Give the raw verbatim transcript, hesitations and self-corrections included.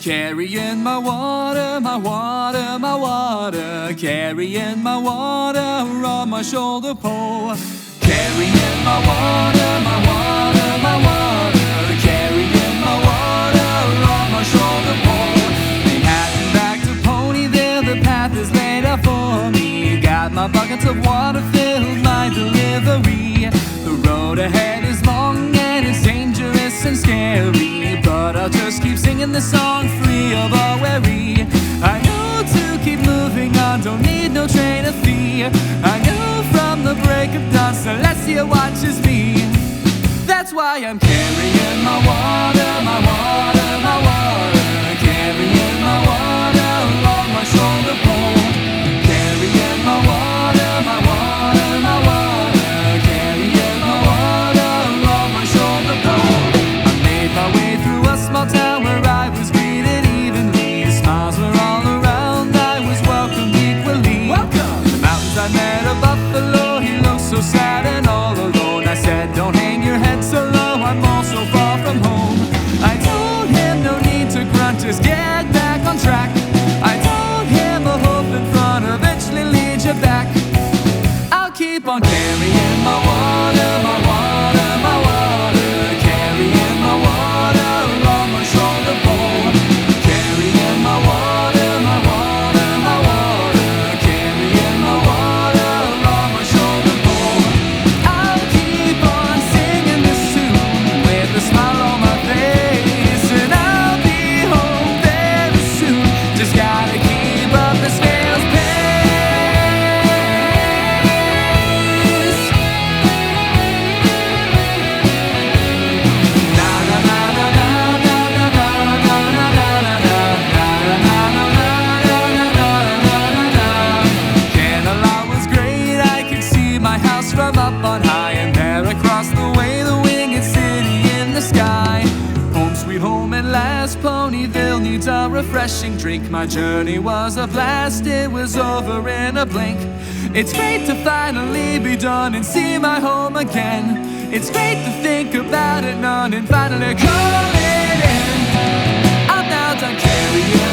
Carrying my water, my water, my water. Carrying my water on my shoulder pole. Carrying my water, my water, my water. Carrying my water on my shoulder pole. Manhattan back to Ponyville, the path is laid out for me. Got my buckets of water filled, my delivery. The road ahead is long and it's dangerous and scary, but I'll just keep singing this song free of all worry. I know to keep moving on, don't need no train of fee. I know from the break of dawn, Celestia watches me. That's why I'm carrying my water, my water, my water. Carrying my water along my shoulder pole. Carrying my water, my water, my water. Carrying my water along my shoulder pole. I made my way through a small town where I was greeted evenly. Smiles were all around, I was welcomed equally. Welcome! In the mountains I met a buffalo, he looked so sad and all alone. I said, don't hang your head so low, I'm all so far from home. I told him no need to grunt, just get back on track. I told him a hope in front eventually leads you back. I'll keep on carrying my water, my water, my water. Carrying my water along my shoulder pole. Carrying my water, my water, my water. Carrying my water along my shoulder pole. I'll keep on singing this tune with a smile on my face, and I'll be home very soon. Just gotta keep up the snail's pace. Canada was great, I could see my house from up on high, and there across the way, the winged city in the sky. Home sweet home at last, Ponyville needs a refreshing drink. My journey was a blast, it was over in a blink. It's great to finally be done and see my home again. It's great to think about it none and finally call it in. I'm now done carrying